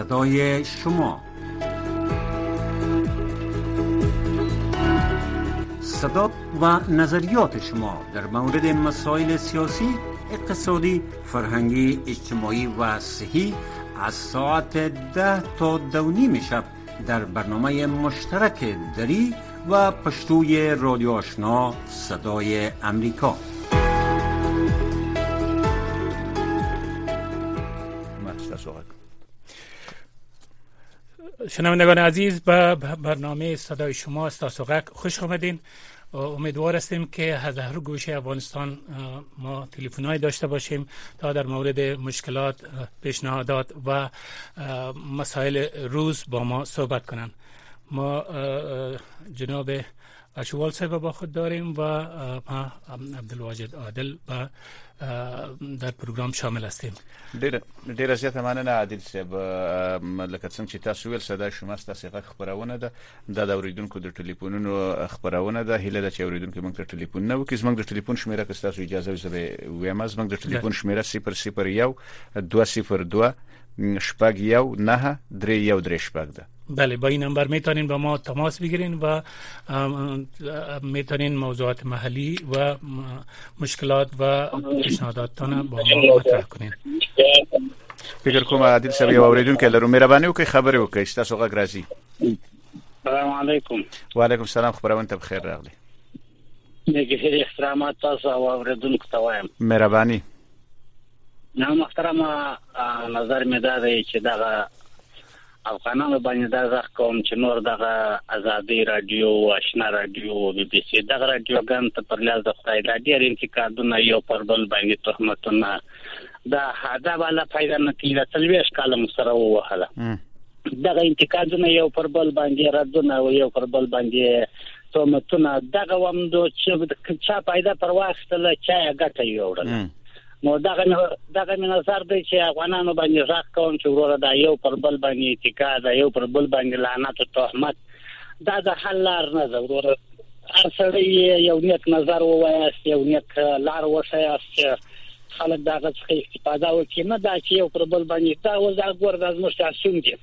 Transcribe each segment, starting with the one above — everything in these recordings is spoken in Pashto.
صدای شما. صدا و نظریات شما در مورد مسائل سیاسی، اقتصادی، فرهنگی، اجتماعی و صحی از ساعت 10 تا 2:30 شب در برنامه مشترک دری و پشتوی رادیو آشنا صدای امریکا. شنوندگان عزیز، به برنامه صدای شما استاسوغک خوش آمدین. امیدوار هستیم که از هر گوشه افغانستان ما تلفن‌های داشته باشیم تا در مورد مشکلات، پیشنهادات و مسائل روز با ما صحبت کنند. ما جناب اشوال صاحب با خود داریم و ما عبدالواجد عادل در پروگرام شامل هستیم. ډیر زیاته مننه عادل صاحب. لکه څنګه چې تاسو ویل، صدای شما ستاسو غږ خبرونه ده د اوریدونکو د ټلیفونونو خبرونه ده. هیله ده چې اوریدونکو موږ ته ټلیفون نه وکړي. زموږ د ټلیفون شمیره که تاسو اجازه وي وایم، زموږ د ټلیفون شمیره 001 202 شپږ 1 9 3 1 3 ده. بله، با این نمبر میتونین با ما تماس بگیرین و میتونین موضوعات محلی و مشکلات و پیشنهاداتتان با ما مطرح کنین. فکر کوم عادل صاحب یو اوریدونکو لرو، مهرباني وکړئ خبرې وکړئ. تاسو غږ راځي. السلام علیکم. وعلیکم السلام. خبرونه ته بخیر راغلی. نګهري احترامات تاسو او اوریدونکو ته وایم. مهرباني. نو محترمه، نظر مې دا دی چې دغه افغانانو باندې دا ځخ کوم چې نور دغه ازادي رادیو، آشنا رادیو، بي بي سي، دغه رادیوګان ته پر لاس د خدای د ډېر انتقادونه یو پر بل باندې تهمتونه دا هدا والا پیدا نه کیږي. تلويش کالم سره وهله دغه انتقادونه یو پر بل باندې ردونه او یو پر بل باندې تهمتونه دغه ومدو چې چا پیدا پر واستله چا ګټه یوړل. نو دغه نظر دی چې افغانانو باندې ځخ کوم چې وروره دا یو پر بل باندې انتقاد، یو پر بل باندې لعنت او تهمت، دا د حل لار نه ده. وروره هر سړی یو نیک نظر ووایاست، یو نیک لار وښایاست چې خلک دغه څخه استفاده وکړي، نه دا چې یو پر بل باندې دا ګور د زموږ تاسون دي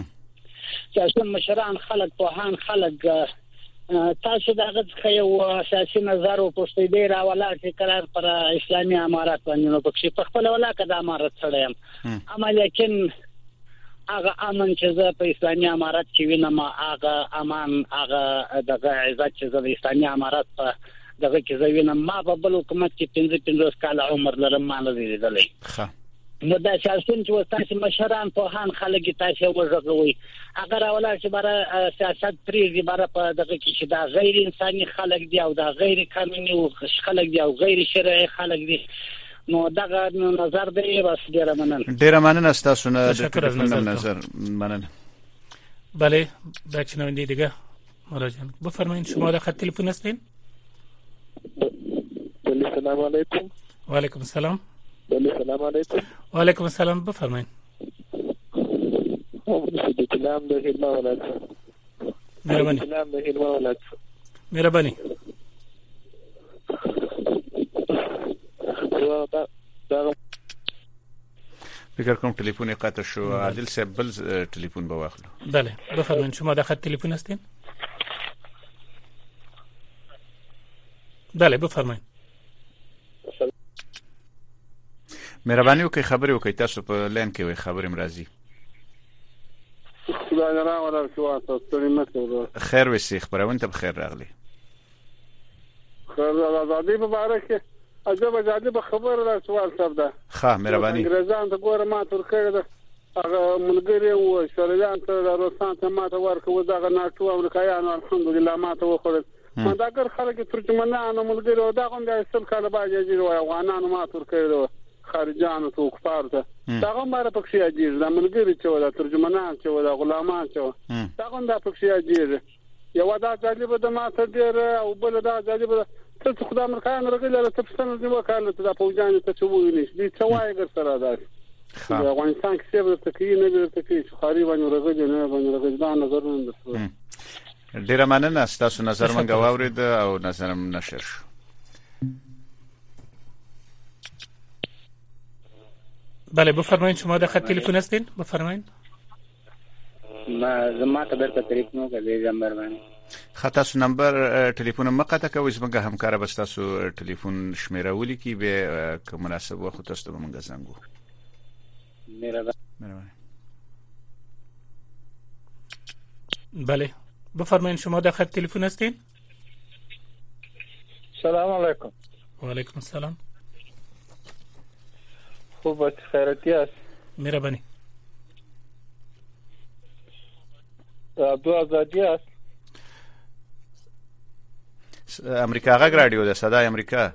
چې مشران خلک پوهان خلک تاسو دغه څخه یو سیاسي نظر او پوښتنه دی راولا چې قرار پر اسلامي امارات باندې نو پکې په خپل ولاکه د امارات سره یم. اما لیکن هغه امن چې زه په اسلامي امارات کې وینم، هغه امان، هغه دغه عزت چې زه د اسلامي امارات په دغه کې زه وینم، ما په بل حکومت کې 55 کال عمر لرم، ما نه دی لیدلی. نو دا سیاستون چې تاسو مشران پوهان خلک تاسو وژغوي، اگر اوله چې بار سیاست پریږي بار په دغه کې چې دا غیر انساني خلک دی او دا غیر قانوني خلک دی او غیر شرعي خلک دی. نو دغه نظر دی. بس ډیره مننه تاسو نه د نظر مننه. بله، بچنوندی دیگه مراجعه بفرمایید. شما در خط تلفن هستین؟ سلام علیکم. و علیکم السلام. سلام علیکم. و علیکم السلام. بفرمایید. سلام د هلمند ولایت. مهرباني. سلام د هلمند ولایت. مهرباني. فکر کوم تلیفون قطع شو. عادل صاحب بل تلیفون به واخلو. بله بفرمایید. شما در خط تلفن هستین؟ بله بفرمایید. مهرباني وکړئ خبرې وکړئ. تاسو په لین کې وي خبرې مرضی. خیر وسی خبرونه ته بخیر راغلی. خیر آزادی مبارک. عجب خبر را سوال صاحب ده. ښه مهرباني. انګريزان ته ګوره ما ترکه ده هغه ملګری و شریان ته د روسان ته ما ته ورکو دغه ناتو امریکایانو الحمدلله ما ته وخوړل. ما دا ګر خلک ترجمانانو ملګری و دا کوم د اصل کاله باندې جوړ و افغانانو ما ترکه ده خارجانو ته کفار ته دا هم ماره پکې اجیر د ملګری چې ولا ترجمانان چې ولا غلامان چې دا هم د پکې اجیر یو دا جالب د ما ته ډیر او بل دا جالب ته خدای امریکایانو راغله ته پښتنه دی وکاله ته د پوجان ته چوي دي څوای ګر سره ده افغانستان کې څه ته کې نه ګرځي چې خاري باندې راغلی نه باندې راغلی دا نظرونه ده. ډیر مننه تاسو نظر مونږ واورید او نظرم نشر شو. بله بفرمایید. شما در خط تلفن هستین؟ بفرمایید. زما ته درته ټلیفون کوي نمبر باندې خطا سو نمبر ټلیفون مقاطه کوي زموږ همکار به تاسو ټلیفون شمیره ولیکي به که مناسب وخت تاسو ته موږ زنګ وو. مهرباني. بله بفرمایید شما در خط تلفن هستین؟ سلام علیکم. و علیکم السلام. خوب است، خیرتی است. مهربانی. عبدو آزادی است. امریکا غږ رادیو ده، صدای امریکا.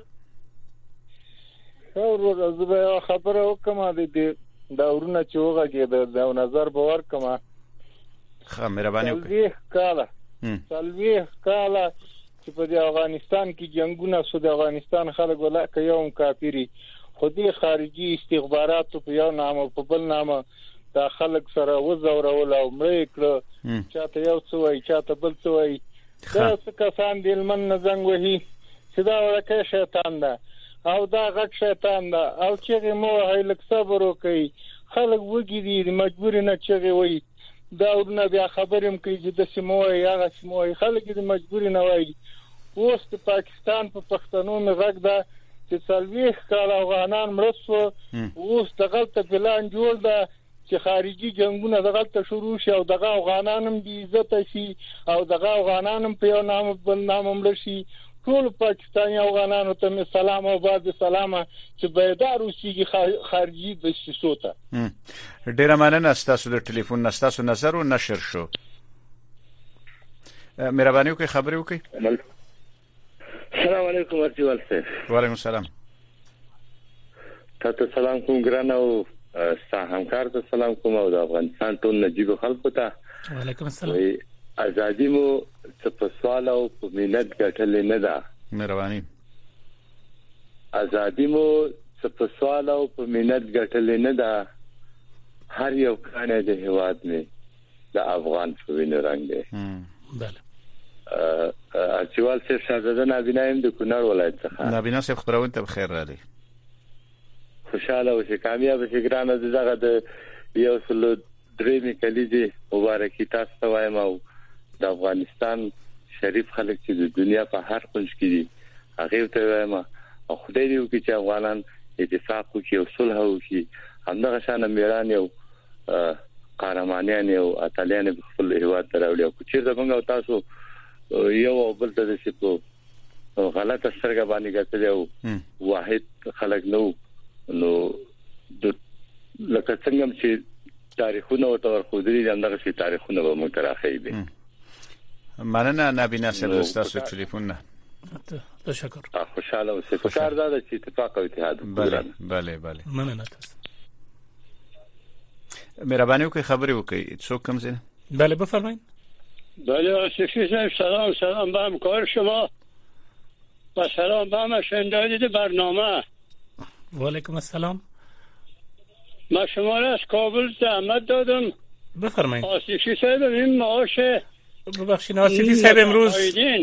ورور زه خبره وکم د داورونه چې وغږېده د نظر باور کما. مهرباني وکړئ. سلوي کاله چې په افغانستان کې جنگونه سود افغانستان خلک ولا کوم کافری خودي خارجي استخباراتو په یو نامه په بل نامه دا خلک سره وزورول او مړ کړ چاته یو څه وای چاته بل څه وای دا څه کسان دل من زنګ وهي چې دا ورکه شیطان ده او دا غټ شیطان ده او چې مو هیلک صبر وکي خلک وګړي مجبور نه چغي وای دا ورنه بیا خبرم کوي چې د سیموي هغه سیموي خلک دې مجبور نه وای. اوس د پاکستان په پښتنو مغږ ده چې سلوي کال افغانان مرسو اوس دغلطه پلان جوړ ده چې خارجي جنگونه دغلطه شروع شي او دغه افغانانم دې عزت شي او دغه افغانانم په یو نام بل نام ملشي. ټول پاکستاني افغانانو ته سلام او بعد سلامه چې بیدار اوسېږي خارجي دسیسو ته. ډیره مننه ستاسو د ټلیفون نستاسو نظر او نشر شو. مهرباني وکړئ خبرې وکړئ. السلام علیکم ورچوال صاحب. وعلیکم السلام. تاسو سلام کوم ګران او همکار ته سلام کوم او د افغانستان ټول نجیب خلکو ته. وعلیکم السلام. ازادي مو څه په سوال او په مینت ګټل نه ده. مهرباني. ازادي مو څه په سوال او په مینت ګټل نه ده. هر یو کانه د هواد می د افغان په وینه رنگ دی. بله. اچوال صاحب شاهزاده نابینایم د کونړ ولایت څخه. نابینا صاحب خبرونه ته بخیر راغلی. خوشاله اوسئ، کامیاب شئ ګرانه. دغه د یو سلو درې کلیدي مبارکي تاسو ته وایم او د افغانستان شریف خلک چې د دنیا په هر کونج کې دي هغه ته وایم او خدای دې وکړي چې افغانان اتفاق وکړي او صلح وکړي. همدغه شان میران یو قهرمانان یو اتلیان په خپل هیواد راوړي او چې زمونږ او تاسو یو بل ته چې په غلطه سترګه باندې ګټل او واحد خلک نو د لکه څنګه چې تاریخونه او تورخودري دغه شي تاریخونه به متراخی دي. مننه نابینا صاحب تاسو ټلیفون نه. تشکر. خوشاله اوسئ. فکر دا چې اتفاق او اتحاد. بله. مننه تاسو. مهرباني وکړئ خبرې وکړئ. څوک کوم ځای؟ بله بفرمایید. بله شکری صاحب سلام به همکار شما و سلام به مشنده برنامه. و علیکم السلام. من شما را از کابل زحمت دادم. بفرمایید. آصفی صاحب این معاش ببخشید آصفی صاحب امروز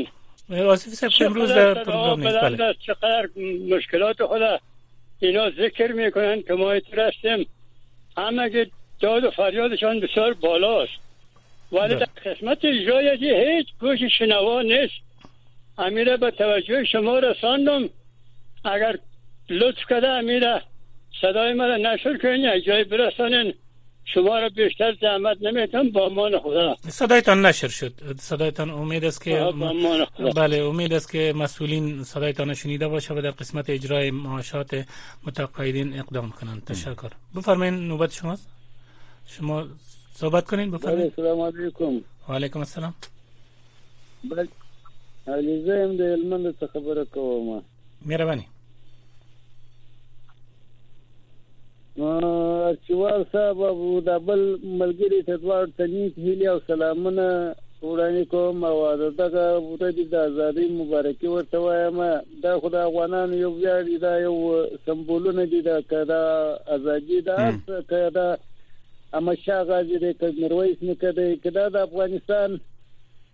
در پروگرام نیست. بله. چقدر مشکلات خود اینا ذکر میکنن که ما هستیم همه که داد و فریادشان بسیار بالاست ولی در قسمت اجرایی هیچ گوش شنوا نیست. امیره به توجه شما رساندم اگر لطف کرده امیره صدای من نشر کنین اجرایی برسانین شما را بیشتر زحمت نمیتونم با امان خدا. صدایتان نشر شد. صدایتان امید است که بله امید است که مسئولین صدایتان شنیده باشه و در قسمت اجرای معاشات متقاعدین اقدام کنند. تشکر. بفرمایید نوبت شماست. شما صحبت کنین بفرمایید. السلام علیکم. و علیکم السلام. بله علیزم د هلمند څخه خبره کوم. مهرباني. ارچوال صاحب ابو دبل ملګری ته دوار تنیک هیلی او سلامونه وړاندې کوم او دغه ورځ د ازادۍ مبارکي ورته وایم. دا خدای افغانان یو ویاړي دا یو سمبولونه دي دا کدا ازادي دا کدا امشا غازی د کډنرویس نه کده کدا د افغانستان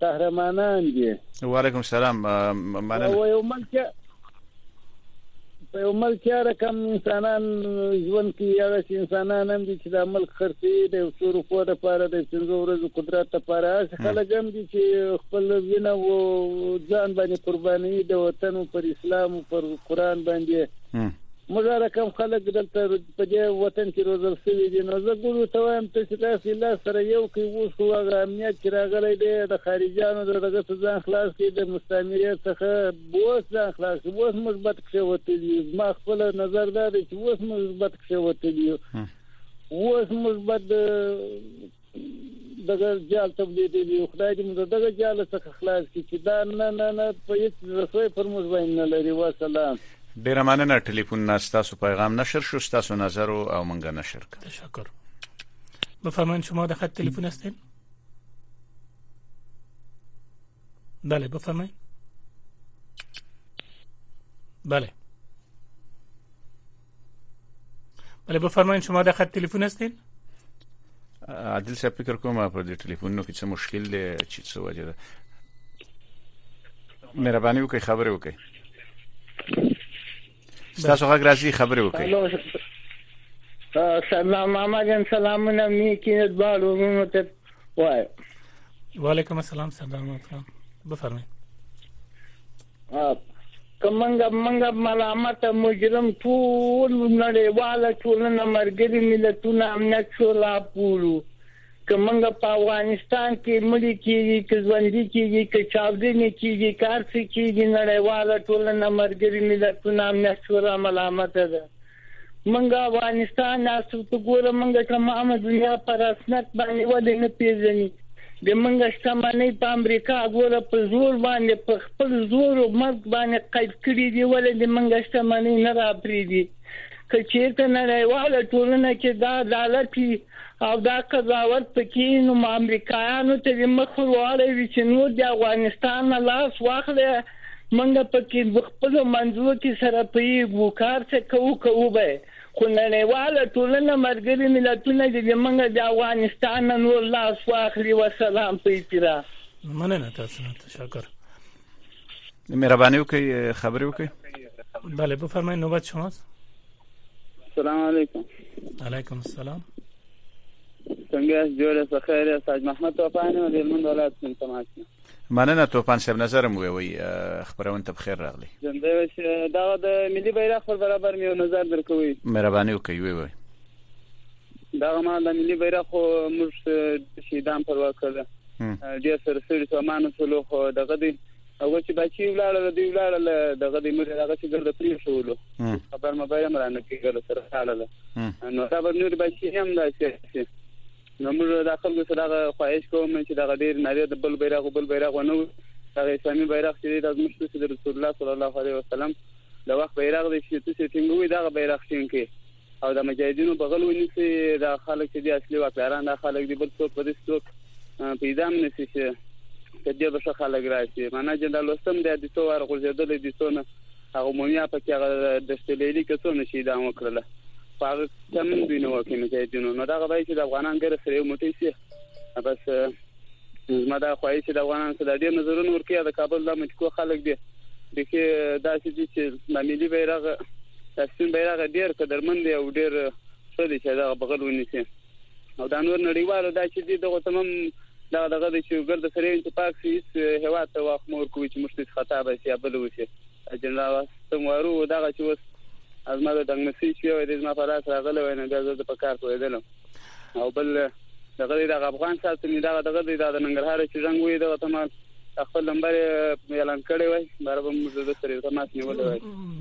قهرمانان دي. وعلیکم السلام. او یو ملک په ملک یا رقم انسانان ژوند کې هغه انسانان هم دي چې د ملک خرڅي د څورو په لپاره د څنګه ورځو قدرت لپاره خلک هم دي چې خپل وینه او ځان باندې قرباني د وطن پر اسلام او پر قران باندې موږ رقم خلک دلته په دې وطن کې روزل شوی دي نو زه ګورو ته وایم چې تاسو الله سره یو کې وښو هغه امنیت چې راغلی دی د خارجيانو دغه ځان خلاص کړي د مستعمریت څخه بوس ځان خلاص کړي اوس مثبت کې وته ما خپل نظر دا دی چې اوس مثبت کې وته دي اوس مثبت دغه جال تبدیل دي خدای دې موږ دغه جال څخه خلاص کړي چې دا نه په هیڅ رسوي پر موږ باندې نه لري والسلام. ډیره مننه ټلیفون تاسو پیغام نشر شو تاسو نظر او منګه نشر کړ. تشکر. بفرمایید شما در خط تلفن هستین؟ بله بفرمایید. بله بفرمایید شما در خط تلفن هستین؟ عادل صاحب فکر کوم په دې ټلیفون کې څه مشکل دی چې څه وجه ده. مهرباني وکړئ خبرې وکړئ. تاسو غږ راځي خبرې وکړئ. سلام ماما جان سلامونه میکینت بالو ته وای. وعلیکم السلام سلام علیکم بفرمایئ. کومنګ ملامت مجرم ټول نړیواله ټولنه مرګري ملتونه امنیت شورا پورو کومنګ په افغانستان کې ملي کېږي چې ژوندۍ کېږي چې چاودنې کېږي کار څه کېږي نړیواله ټولنه مرګري ملتونه امنیت شورا ملامت ده. منګ افغانستان تاسو ته ګوره منګ تمامه دنیا پر رسمیت باندې ولې نه پیژني د منګ شتمنۍ په امریکا ګوره په زور باندې په خپل زور او مرګ باندې قید کړی دی ولې د منګ شتمنۍ نه راپریدي که چیرته نړیواله ټولنه کې دا عدالت او دا قضاوت پکې نو امریکایانو ته مخ وروړي چې نو د افغانستان لاس واخلي منګ پکې خپل منځو کې سره پیږو کار څه کوو به خو نړیواله ټولنه مرګري ملتونه د منګ د افغانستان نور لاس واخلي وسلام په احترام. مننه تاسو تشکر. مهرباني وکړئ خبرې وکړئ. بله بفرمایئ نوبت شماست. السلام علیکم. علیکم السلام. څنګه جوړه خیر ساج محمد توفان او دلمن ولایت من تماس. مننه توفان صاحب نظرم وی خبرونه ته بخیر راغلی. زنده دا د ملي بیرغ پر برابر میو نظر درکوي. مهرباني وکړئ وی دا ما د ملي بیرغ موږ شهیدان پر وکړه. ډیر سره سړي سامان ټولو خو دغه دی او چې بچي ولاړل دغه دی موږ هغه چې ګرځي پری شولو خبر مبایل مرانه کې ګر سره حاله نو دا نور بچي هم دا چې نو موږ داخل سره خواهش کوم چې دغه ډیر نړۍ د بل بیرغ ونه دغه اسلامي بیرغ چې د مشرف رسول الله صلی الله علیه وسلم د وخت بیرغ د شیتو ټینګوي دغه بیرغ ټینګي او د مجاهدینو بغل ونیسي د خلک چې د اصلي واکداران د خلک دی بل څوک په دې څوک پیدام نشي چې کله به څه خلک راشي معنا جنرال وسم د دې څو ور غوړېدل دي څونه هغه مونیا په کې هغه د استلیلی کې څونه شي دا وکړه په تم دوی نو کې مجاهدینو نو دا غوړای چې د افغانان ګر سره یو موټی سي بس زما دا خوای چې د افغانان سره ډیر نظرونه ورکړي د کابل د مټکو خلک دي دغه داسې چې د ملي بیرغ تاسو بیرغ ډیر قدرمن دی او ډیر څه دي چې دا بغل ونیسي او دا نور نړیوالو دا چې دغه تمام دغه د چې ګرد سره اتفاق سي هوا ته واخ مور کوي چې مشترک خطا به شي بل وشي جنرال سموارو دغه چې وس ازما د دنګسي چې د ما په لاس راغله وینه د په کار کویدل او بل دغه د افغان ساتنې دغه د ننګرهار چې رنگ وي دغه تمام خپل نمبر اعلان کړی وای برابر موږ د سره تماس نیول وای.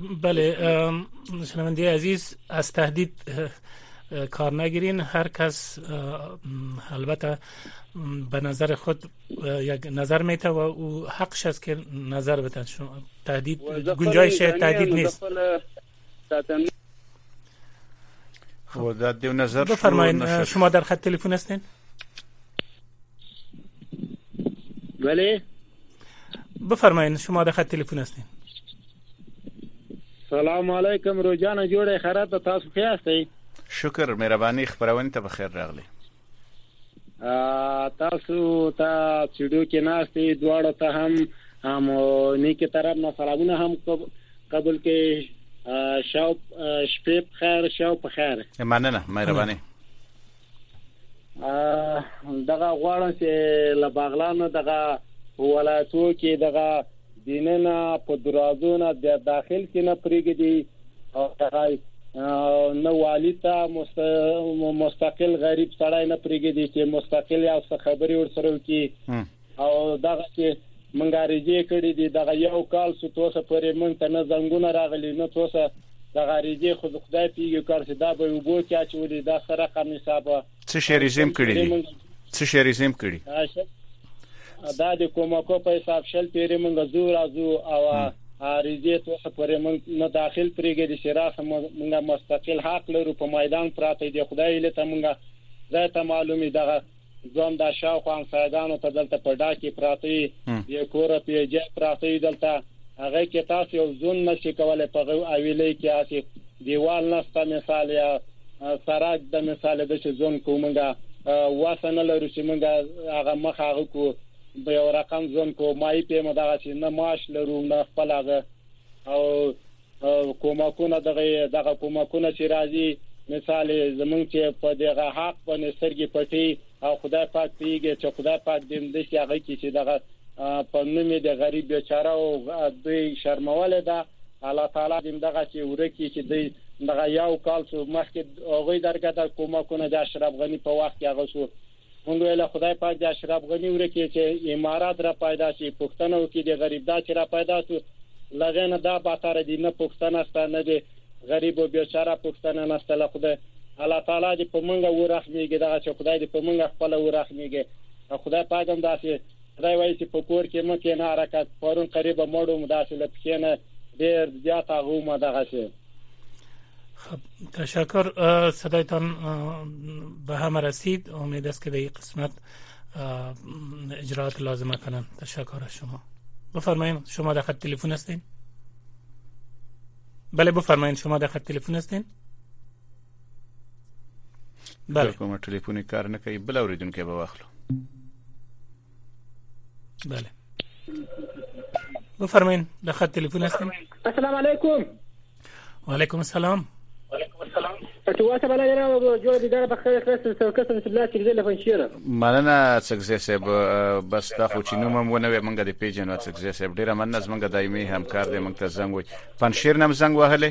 بله شنونده عزیز از تهدید کار نگیرین هر کس البته به نظر خود یک نظر میته و او حقش است که نظر بده. تهدید گنجایش تهدید نیست. بفرمایید شما در خط تلفن هستین؟ بله بفرمایید شما در خط تلفن هستین. سلام علیکم روزانه جوړه خیرات تاسو ښه یاستئ؟ شکر مهرباني خبرونه ته بخیر راغلی. تاسو ته چډو کې ناشته دواړه ته هم نیکه طرف نه سلامونه هم قبول کې شپې په خیر شاو په خیر مننه مهرباني دغه غواړم چې لباغلانو دغه ولایتو کې دغه دینه په درازونه د داخل کې نه پریږدي او دغه نو والیتا مستقل غریب سړی نه پریږدي چې مستقل یا څه خبري ورسره وکي او دغه چې منګه ریجې کړې دي دغه یو کال څو توسه پرې مونږ ته نه زنګونه راغلي نه توسه دغه ریجې خدای پیږي کار چې دا به وبو چې اچولې دا سره قانون حساب څه شی ریزم کړی دي څه شی ریزم کړی دا د کومکو په حساب شل پیری مونږ زو راځو او ریجې توسه پرې مونږ نه داخل پرېږدي چې راځه مونږ مستقل حق لرو په میدان پراته دي خدای له ته مونږه زه ته معلومي دغه ځم دا شاوخوا سایدانو ته دلته په ډاکي پراته یو کور په جې پراته دلته هغه کې تاسو یو ځون نشي کولای په اویلې کې اسي دیوال نسته مثال یا سراج د مثال د ځون کومنګا واسنه لرو چې مونږ هغه مخ هغه کو به یو رقم ځون کو مای په مدغه چې نه ماش لرو نه خپل هغه او کومکونه دغه کومکونه چې راځي مثال زمونږ چې په دغه حق باندې سرګي پټي او خدای پاک پیږي چې خدای پاک دې د شي هغه کې چې دغه په نومې د غریب بیچاره او دوی شرمواله ده الله تعالی دې دغه چې ورکی چې دغه یو کال څو مخکې هغه درګه د کومکونه د اشرف غنی په وخت کې هغه شو موږ له خدای پاک د اشرف غنی ورکی چې امارات را پیدا شي پښتنو کې د غریب دا چې را پیدا شو لغنه دا باتره دي نه پښتنه ستنه دي غریب او بیچاره پښتنه نه ستله خدای الله تعالی دې په موږ ورحمېږي دغه چې خدای دې په موږ خپل ورحمېږي خدای پاک هم داسې خدای وایي چې په کور کې مکه نه حرکت پرون قریب مړو مداخله پکې ډیر زیات هغه دغه شي خب تشکر صدایتان به هم رسید امید است که در این قسمت اجراءات لازمه کنن تشکر از شما بفرمایید شما در خط تلفن هستین بله بفرمایید شما در خط تلفن هستین بله کوم ټلیفوني کار نه کوي بل اوریدونکو به واخلو بله بفرمایید در خط تلفن هستین السلام علیکم و علیکم السلام تاسو بل نه جوړ دي دا په خیر خلاص سرکسن سبلا چې دې لفنشيره مننه څنګه صاحب بس دا خو چې نوم مونږ منګه د پیجن څنګه صاحب ډیره مننه زمونږ دایمي همکار دی موږ ته زنګ وای فنشیر نم زنګ وهله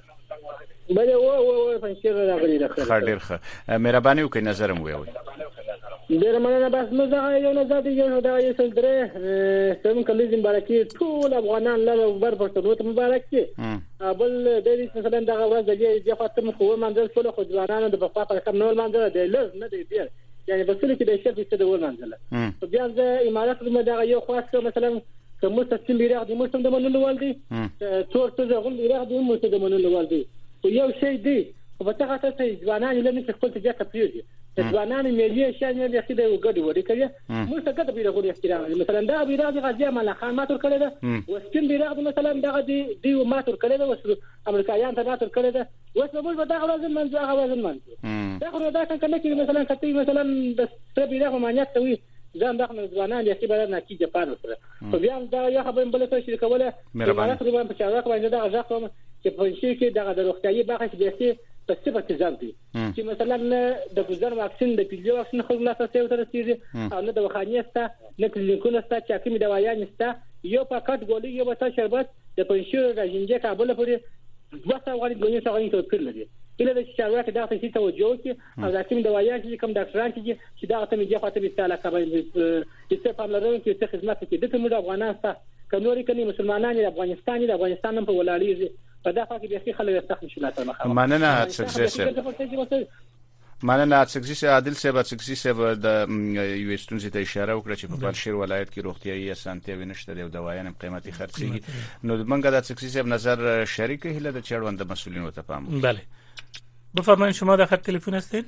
بله و فنشیر راغلی ده خیر ډیر ښه مهرباني وکړئ نظر مو وي ډیر مننه بس نو دا یو نظر دی یو دا یو سل درې سم کلیز مبارکي ټول افغانان له بر پښتنو مبارک شي بل د دې مثلا دا ورځ د فاطمه خو منځل ټول خو ځوانانو د بقا پر کم نور منځل دی لږ نه دی بیر یعنی بسله کې د شرط څه د ور منځل په بیا د امارات د دا یو خاص مثلا کوم څه بیرغ د مسلمان د منلو والدي ټول څه غو بیرغ د مسلمان د منلو والدي یو شی دی په تاغه ته ځوانان له خپل تجارت پیږي ځوانان ملي شان یې چې د وګړي وړي کوي موږ څنګه د بیرغ احترام مثلا دا بیرغ غازی مال خان ماتور کړی دا وسکین بیرغ مثلا دا دی ماتور کړی دا وس امریکایان ته ماتور کړی دا وس موږ دا غوازن منځ هغه وزن منځ دا خو دا څنګه کې مثلا کتي مثلا د بیرغ مانیت توي ځان دغه ځوانان یې چې بل نه کیږي پاره سره خو بیا دا یو خبره بل څه شي کوله مهرباني په چارواک باندې دا ځکه چې په شي کې دغه د روغتيایي برخه کې په څه په ځان دي چې مثلا د ګزر واکسین د پیلو واکسین خو لا تاسو ته رسیدي او نه د وخانیه ستا نه کلینیکونه ستا چې کومې دوايان ستا یو پاکټ ګولې یو بتا شربت د پنځیر راځي کابل پورې 200 غوړي غوړي څنګه ته کړل دي اله د چارواکي دا څه توجه کوي او دا کوم دوايان چې کوم ډاکټران چې دا ته میږي خاطر مثال کابل چې په لرونکو کې څه خدمات کې د کوم افغانان ستا کنوري کني مسلمانان د افغانستان په ولاړی په دغه کې به خلک استخدام شول تر مننه څنګه مننه څنګه عادل صاحب څنګه د یو استونزې ته اشاره وکړه چې په بلشیر ولایت کې روغتيایي اسانتیاوي نشته دی او دوايان قیمتي خرڅيږي نو موږ د څنګه صاحب نظر شریک هله د چړوند مسولینو ته پام بله بفرمایید شما در خط تلفن هستید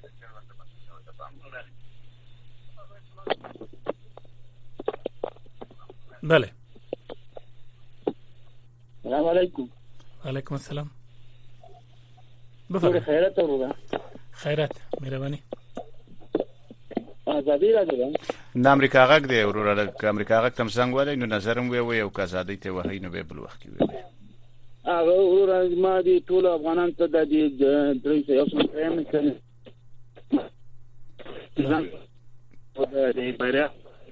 بله السلام علیکم علیکم السلام بفرمایید خیرت ورو خیرت مهرباني ازادي راځي د امریکا غږ دی ورور د امریکا غږ تم څنګه ولې نو نظرم وی او آزادۍ ته وهی نو به بل وخت وی هغه ورځ ما دي ټول افغانان ته د دې یو څه پرېم کړي ځان په دې بیره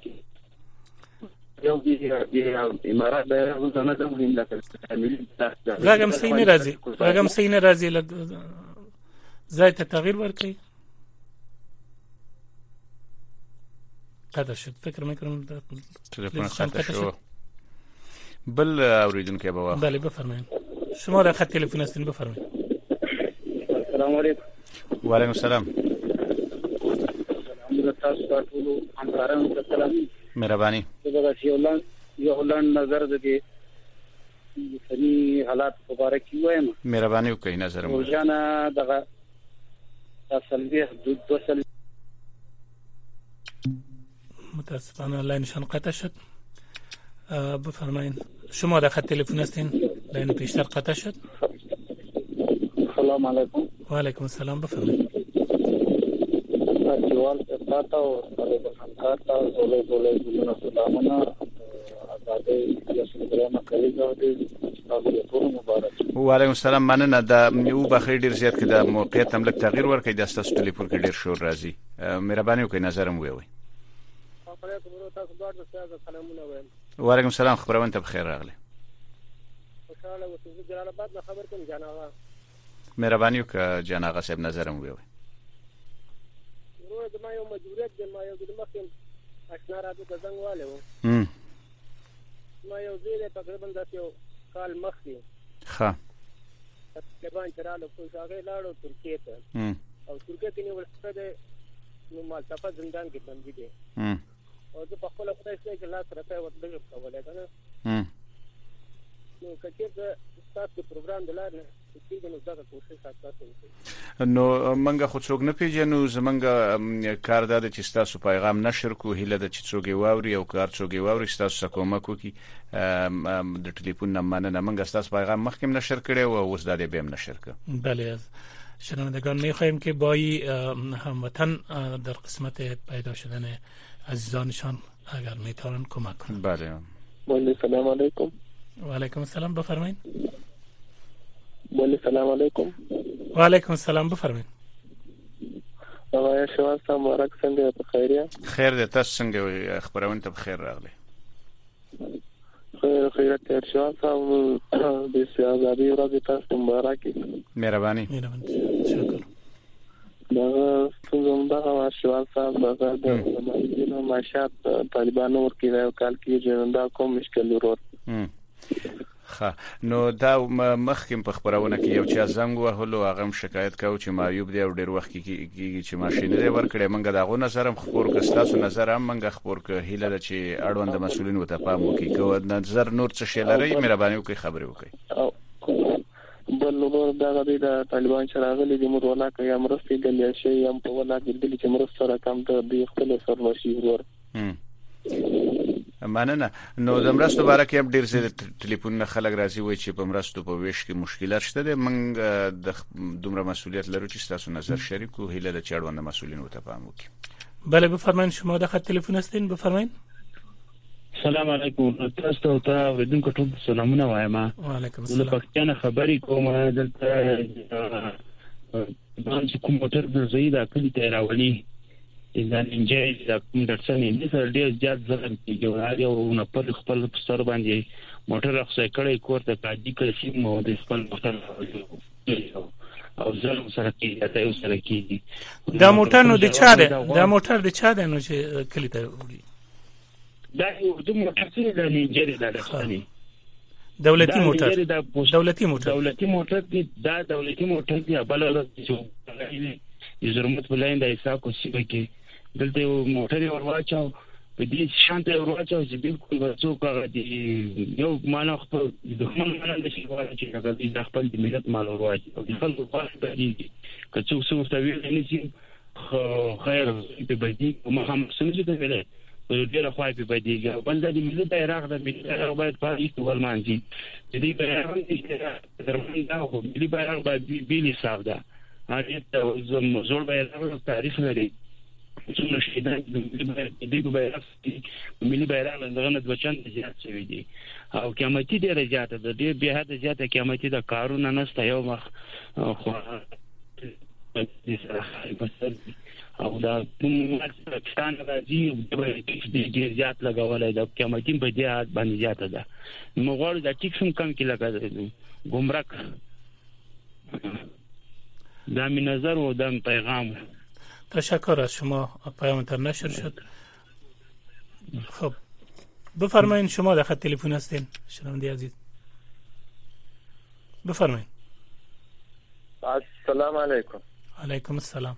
یو دې امارات بیره زما د وینم راګم سینه راځي لګ زای ته تغییر ورکړي قطع شد فکر میکنم تلفن قطع شد بل اوریدونکو به واخ بله بفرمایید شما در خط تلفن هستین بفرمایید السلام علیکم و علیکم السلام مهرباني یو نظر د فني حالات مبارک وایم مهرباني وکړئ نظر مو ورجانا دغه تسلبيه دوسل متاسفانه لاینشان قطع شد بفرمایید شما در خط تلفن هستین لاین پیشتر قطع شد السلام علیکم و علیکم السلام بفرمایید دیوال تاسو او تاسو زولې سلامونه و علیکم السلام مننه د یو بخیر ډیر زیات کې د موقعیت هم لک تغییر ورکړي د تاسو ټلیفون کې ډیر شور راځي مهرباني وکړئ نظر مو وي و علیکم السلام خبرونه ته بخیر راغلی خوشاله اوسئ جلال آباد نه خبر کوم جان آغا مهرباني وکړه جان آغا صاحب نظر مو وي ورو د ما یو مجبوریت د ما یو د مخکې اشنا راځي د زنګ والے و ما یو زیره تقریبا د یو کال مخکې ښه طالبان چراله خو هغه لاړو ترکیه ته او ترکیه کې نیول شوی نو مالټا زندان کې بندي دي او د په خپل خدای څخه لاس راته ورته کولای کنه نو کچې تاسو پروګرام دلاره چې د نو ځکه کوشش تاسو نو منګه خو څوک نه پیژنو زمنګ کار د چې تاسو پیغام نشر کو هله د چې څوک واوري او کار څوک واوري تاسو کومک وکي د ټلیفون نمبر نه منګه تاسو پیغام مخکې نشر کړي او اوس د دې به نشر کړي بله شنوندگان می‌خواهیم که با هموطن در قسمت پیدا شدن عزیزانشان اگر میتونن کمک کنند. بله سلام علیکم. و علیکم السلام بفرمایید. بله سلام علیکم. و علیکم السلام بفرمایید. آقای شواست مبارک څنګه په خیریه؟ خیر دې تاسو څنګه خبرونه ته بخیر راغلی. خیرت تیر شواست د سیاضابي ورځ تاسو مبارک. مهرباني. شکر. دا څنګه دا شواست دا د ماشات طالبانو ورکیږي کال کې جنندا کوم مشکل ورور. خا نو دا مخکې په خبرونه کې یو چا زنګ وهلو هغه شکایت کاوه چې معیوب دی او ډیر وخت کې چې ماشین لري ورکړې منګه داغه نظرم خبر کستاسو نظر هم منګه خبر ک هیله د چې اړوند مسولین وته پام وکي کو نظر نور څه شي لري مهرباني وکي خبرې وکي بل نور دا د طالبان شراغلي د مور ولا کوي امرستي د شي هم په ولا کې د چې مرسته رقم ته د خپل سرمشي ورور مننه نو د مرستو باره کې هم ډیر زیات ټلیفون خلک راځي وای چې په مرستو په ویش کې مشکلات شته موږ د دومره مسؤلیت لرو چې تاسو نظر شریک او هیله د چاړوند مسؤلین وته پام وکړي. بله بفرمایید شما د خط تلفن هستین بفرمایید. سلام علیکم تاسو ته ودونکو ټول سلامونه وایم. وعلیکم السلام. د پښتنه خبرې کوم دلته باندې کوم موټر د زیاده کلی ته راولي دا انجای دا کوم درسنه دې سره ډیر زیات ځل کېږي او نه په خپل سر باندې موټر راخصه کړي کوړه کاږي کړي چې مو د خپل موټر او ځل سره کېږي ته سره کېږي دا موټر نو د چا ده دا موټر د چا ده نو چې کلی ته وړي دا یو د موټر څخه د انجای دا درسنه دولتي موټر دولتي موټر دا دولتي موټر دی بل له چې زرمت بلاین د حساب کو سی کې دلته موټر ورواچاو په دې شانته ورواچاو چې بالکل ورڅو کاغه دی یو مانو خپل دښمن مانو د شي وایي چې هغه د خپل د ملت مال ورواچي او د خلکو په دې کې څو څو تویل نه شي خیر په بدی او هم سمجه ته ویل ډیره خوای په بدی بل د ملت د عراق د ملت باید په هیڅ ډول مانځي چې دې په درمن دا خو بلی بیرغ باید بیلی صاحب ده هغه ته زور به تاریخ لري څومره شهیدان د بیرغ ملي بیرغ لندغه د بچن زیات شوی دي او قیامتي ډیره زیاته ده ډیر به حد زیاته قیامتي د کارونه نسته یو مخ خو او دا پاکستان راځي د ډیر زیات لګولای د قیامتي په دې حد باندې زیاته ده مغول د ټیکسم کم کې لګا گمرک دا می نظر و دا پیغام. تشکر از شما، پیامتان نشر شد. خب بفرمایید شما در خط تلفن هستین شنونده عزیز، بفرمایید. السلام علیکم. علیکم السلام.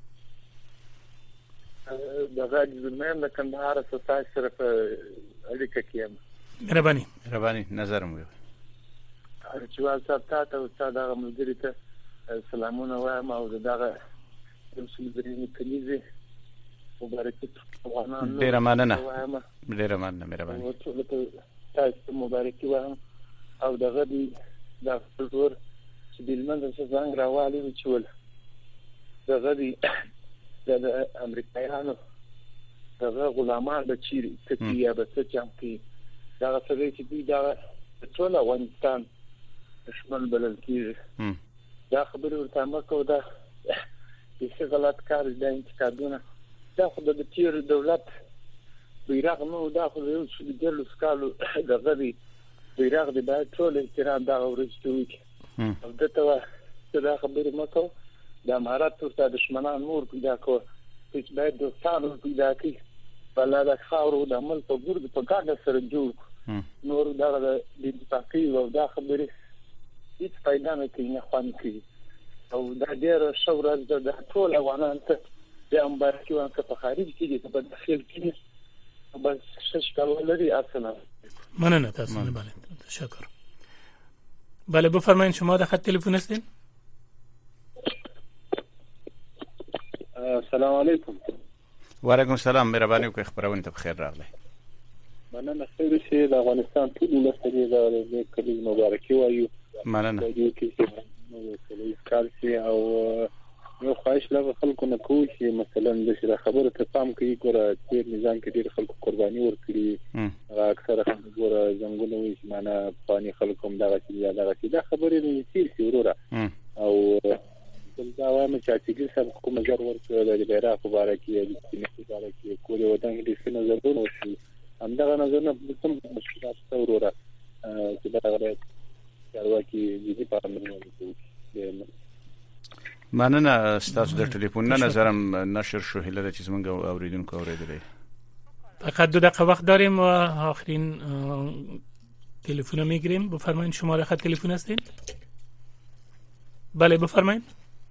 دغه زمیم د کندهار اساس سره په اړیکه کې یم. مهرباني نظر مو ارچوال صاحب ته او استاد هغه ملګری ته سلامونه وایم او دغه مسلمانانو کلیزه مبارکي افغانانو ډیر مننه مهرباني تاسو مبارکي وایم او دغه د ټول چې بلمنځ څخه څنګه راوالي چې دغه د امریکایانو دغه غلامان د چیرې تکیه به څه چمکي دغه څه چې دوی دا ټول افغانستان دشمن بلل کیږي دا خبره ورته مکو دا هیڅ غلط کار د انتقادونه دا خو د تیر دولت بیرغ نو دا خو یو څه د لسکالو دغه بیرغ د باید ټول احترام دا ورستوي او دته دا خبره مکو د امارات ورته دشمنان نور پیدا کو چې باید دوستانو پیدا کی بل دا خاورو د عمل په ګرد په ګاډه سره جوړ نور دا د اتفاقی او دا خبره هیڅ پیدا نه کوي نه خوان کوي او دا ډېر شورز د ټول افغانان ته د امبارکی وانکه په خارج کې د په داخل کې بس شکل لري اصلا مننه تاسو نه بله تشکر. بله بفرمایید شما در خط تلفن هستین. السلام علیکم. و علیکم السلام. مهرباني وکړئ خبرونه ته بخیر راغلی. مننه خیر شي د افغانستان ټول مسلې د کلی مبارکي وایو. مننه. د کې چې کال شي او یو خواهش له خلکو نه کوي چې مثلا د شي خبره ته پام کوي ګوره چې نظام کې ډېر خلکو قرباني ورکړي اکثر خلک ګوره څنګه وي چې معنا پانی خلکو هم دغه چې دا خبره نه تیر وروره او دا وایم چې سم کوم نظر ورکړل د بیرغ مبارکي د سینې مبارکي کولې ودان دي څه نظرونه وشي همدغه نظرونه کوم مشکلات وروره چې دا غره چارواکي دې په اړه وایي. مننه ستاسو د ټلیفون نه نظرم نشر شو هله د چې زمونږ اوریدونکو اوریدلې. فقط 2 دقیقه وقت داریم و آخرین تلفن رو میگیریم. بفرمایید شماره خط تلفن هستین. بله بفرمایید.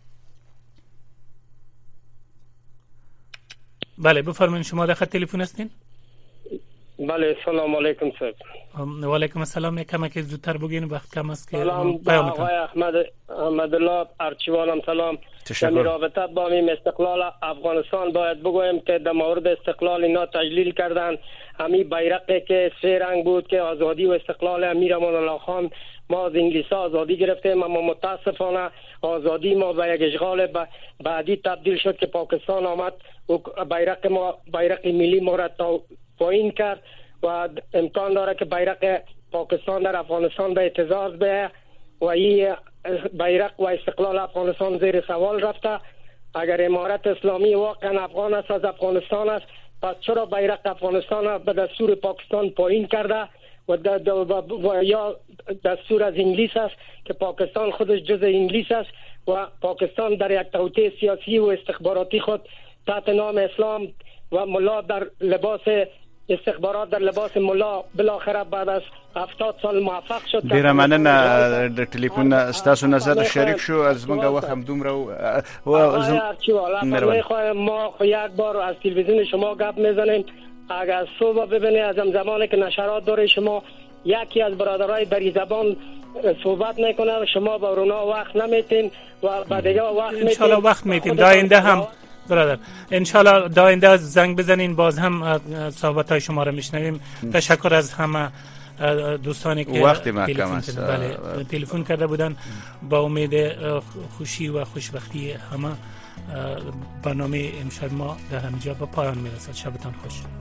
بله بفرمایید شماره خط تلفن هستین. بله سلام علیکم سر. و علیکم السلام. کم که زودتر بگین وقت کم است که سلام آقای احمد الله ارچیوالم سلام. در رابطه با این استقلال افغانستان باید بگویم که در مورد استقلال اینا تجلیل کردن. همین بیرقی که 3 رنگ بود که آزادی و استقلال امیر امان الله خان ما از انگلیس‌ها آزادی گرفتیم اما متاسفانه آزادی ما به یک اشغال بعدی تبدیل شد که پاکستان آمد و بیرق ملی ما را پایین کرد و امکان داره که بیرق پاکستان در افغانستان به اعتراض بیاید و این بیرق و استقلال افغانستان زیر سوال رفته. اگر امارت اسلامی واقعا افغان است از افغانستان است پس چرا بیرق افغانستان به دستور پاکستان پایین کرده و یا دستور از انگلیس است که پاکستان خودش جز انگلیس است و پاکستان در یک توطئه سیاسی و استخباراتی خود تحت نام اسلام و ملا در لباس استخبارات در لباس ملا بالاخره بعد از 70 سال موفق شد. ډیر مننه د ټلیفون استاسو نظر شریک شو از موږ وخت هم دومره ما یک بار از تلویزیون شما گپ میزنیم اگر صبح ببینید از زمانی که نشرات داره شما یکی از برادرای بری زبان صحبت میکنه و شما با رونا وقت نمیتین و بعد دیگه وقت میتین. ان شاء الله وقت میتیم داینده هم برادر ان شاء الله داینده زنگ بزنین باز هم صحبت های شما رو میشنویم. تشکر از همه دوستانی که تلفن کرده بودن با امید خوشی و خوشبختی همه برنامه امشب ما در همینجا به پایان میرسد. شبتان خوش.